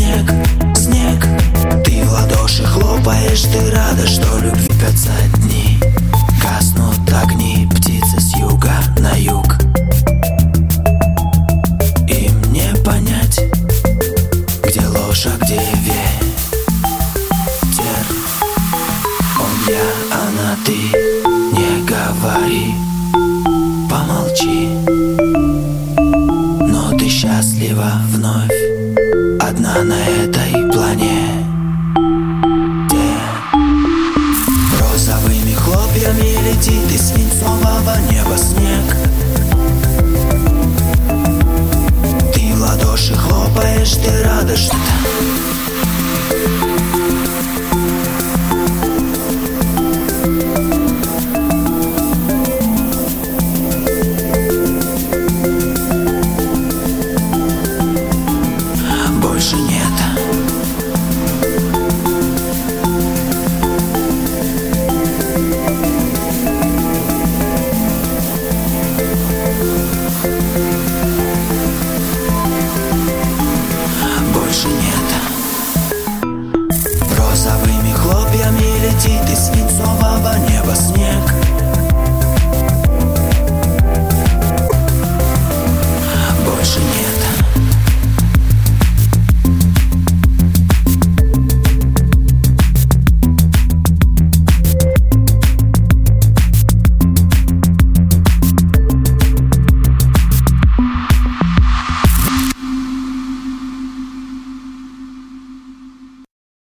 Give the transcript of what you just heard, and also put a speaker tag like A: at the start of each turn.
A: снег, снег. Ты в ладоши хлопаешь, ты рада, что любви катятся дни. Гаснут огни, птицы с юга на юг. И мне понять, где ложь, а где ветер. Он, я, она, ты. Не говори, помолчи. Но ты счастлива вновь, одна на этой планете. Розовыми хлопьями летит из свинцового неба снег. Ты в ладоши хлопаешь, ты рада, что больше нет.